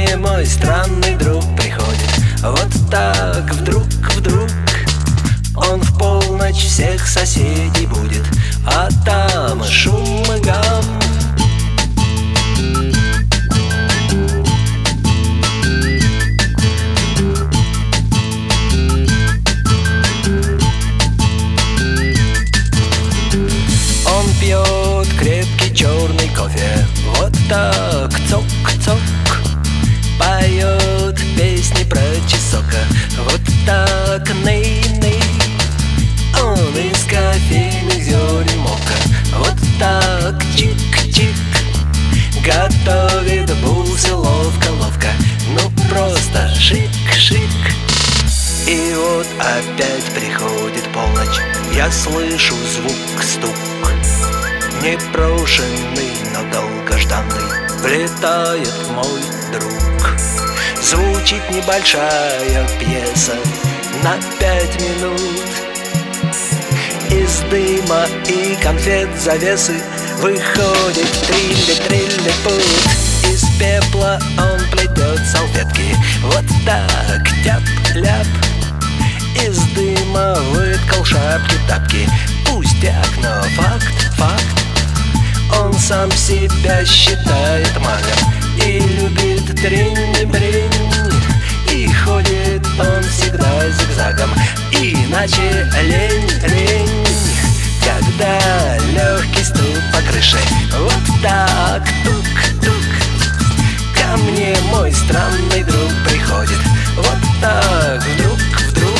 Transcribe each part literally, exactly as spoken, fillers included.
мне мой странный друг приходит. Вот так вдруг, вдруг он в полночь всех соседей будет, а там шум и гам. Он пьет крепкий черный кофе, вот так цок-цок, поет песни про чесока, вот так ней-ней. Он из кофейных зерен мока, вот так чик-чик, готовит бусы ловко-ловко, ну просто шик-шик. И вот опять приходит полночь, я слышу звук-стук, непрошенный, но долгожданный, влетает мой друг. Звучит небольшая пьеса на пять минут. Из дыма и конфет завесы выходит трилли-трилли-пут. Из пепла он плетет салфетки, вот так тяп-ляп. Из дыма выткал шапки-тапки, пустяк, но факт, факт. Он сам себя считает магом и любит тринь-бринь. И ходит он всегда зигзагом, иначе лень-лень. Когда легкий стук по крыше, вот так тук-тук, ко мне мой странный друг приходит, вот так вдруг-вдруг.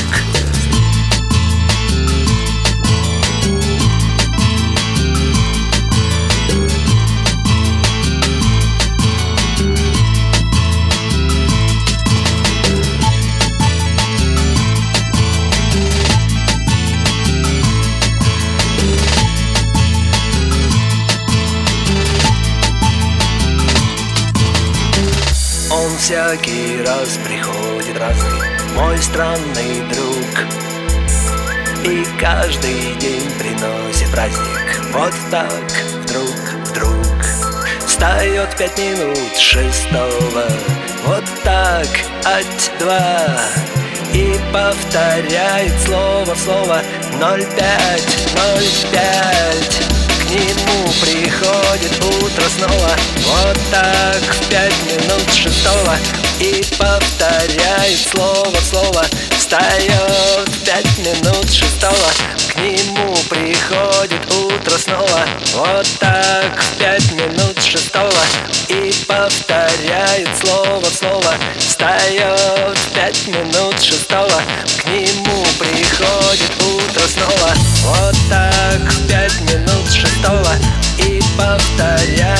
Он всякий раз приходит разный, мой странный друг, и каждый день приносит праздник, вот так вдруг, вдруг. Встает пять минут шестого, вот так ать-два, и повторяет слово в слово ноль пять, ноль пять. К нему приходит утро снова, вот так в пять минут шестого, и повторяет слово в слово. Встает в пять минут шестого, к нему приходит утро снова, вот так в пять минут шестого, и повторяет слово в слово. Встает в пять минут шестого, к нему приходит утро снова, вот так в пять минут шестого, и повторяет